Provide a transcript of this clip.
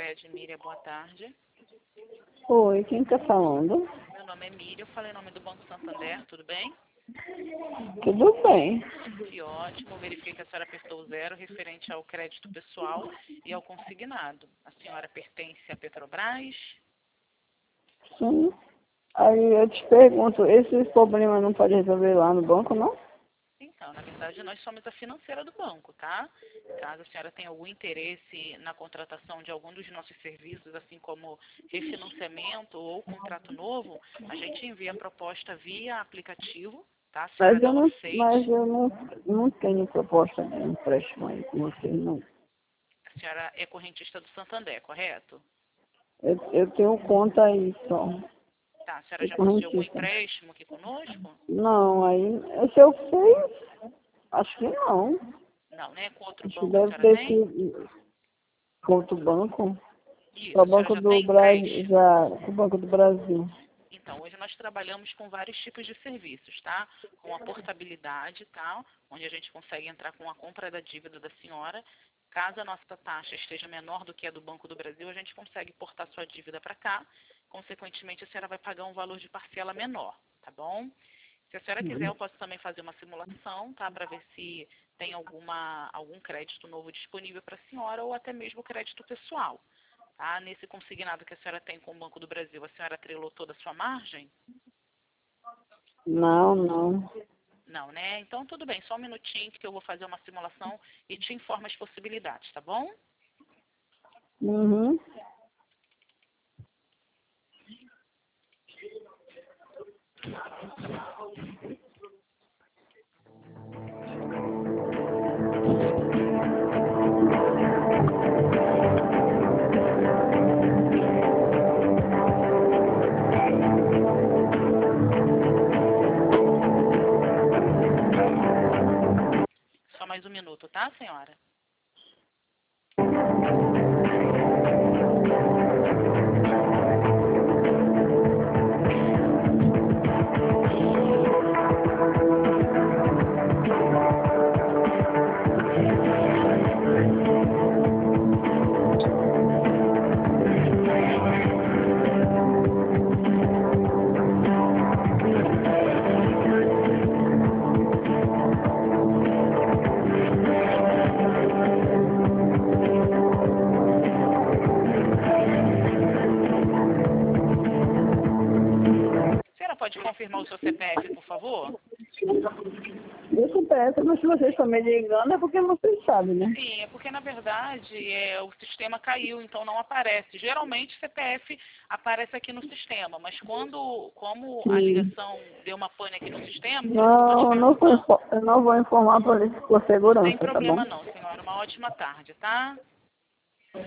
Cicred, Miriam, boa tarde. Oi, quem está falando? Meu nome é Miriam, eu falei em nome do Banco Santander, tudo bem? Tudo bem. Que ótimo, verifiquei que a senhora apertou o 0 referente ao crédito pessoal e ao consignado. A senhora pertence à Petrobras? Sim. Aí eu te pergunto, esse problema não pode resolver lá no banco, não? Então, na verdade, nós somos a financeira do banco, tá? Caso a senhora tenha algum interesse na contratação de algum dos nossos serviços, assim como refinanciamento ou contrato novo, a gente envia a proposta via aplicativo, tá? A senhora não aceite. Mas eu não tenho proposta de empréstimo aí com vocês, não. A senhora é correntista do Santander, correto? Eu tenho conta aí só. Tá, a senhora De já possui algum correntista. empréstimo aqui conosco? Não, aí, se eu fiz, acho que não. Não, né? Com outro Acho que banco a deve senhora ter tem? sido com outro banco. Isso, Só a o senhora Banco já do tem Brasil, empréstimo? já, o Banco do Brasil. Então, hoje nós trabalhamos com vários tipos de serviços, tá? Com a portabilidade, tá? Onde a gente consegue entrar com a compra da dívida da senhora. Caso a nossa taxa esteja menor do que a do Banco do Brasil, a gente consegue portar sua dívida para cá. Consequentemente, a senhora vai pagar um valor de parcela menor, tá bom? Se a senhora quiser, eu posso também fazer uma simulação, tá? Para ver se tem algum crédito novo disponível para a senhora ou até mesmo crédito pessoal. Tá? Nesse consignado que a senhora tem com o Banco do Brasil, a senhora atrelou toda a sua margem? Não, não. Não, né? Então, tudo bem. Só um minutinho que eu vou fazer uma simulação e te informo as possibilidades, tá bom? Uhum. Só mais um minuto, tá, senhora? A senhora pode confirmar o seu CPF, por favor? Isso peço, mas se vocês estão me ligando é porque vocês sabem, né? Sim, é porque na verdade o sistema caiu, então não aparece. Geralmente CPF aparece aqui no sistema, mas como a Sim. ligação deu uma pane aqui no sistema, por isso que eu estou te Não, perguntando. eu não vou informar por Não tem segurança, tá bom? problema não, senhora. Uma ótima tarde, tá?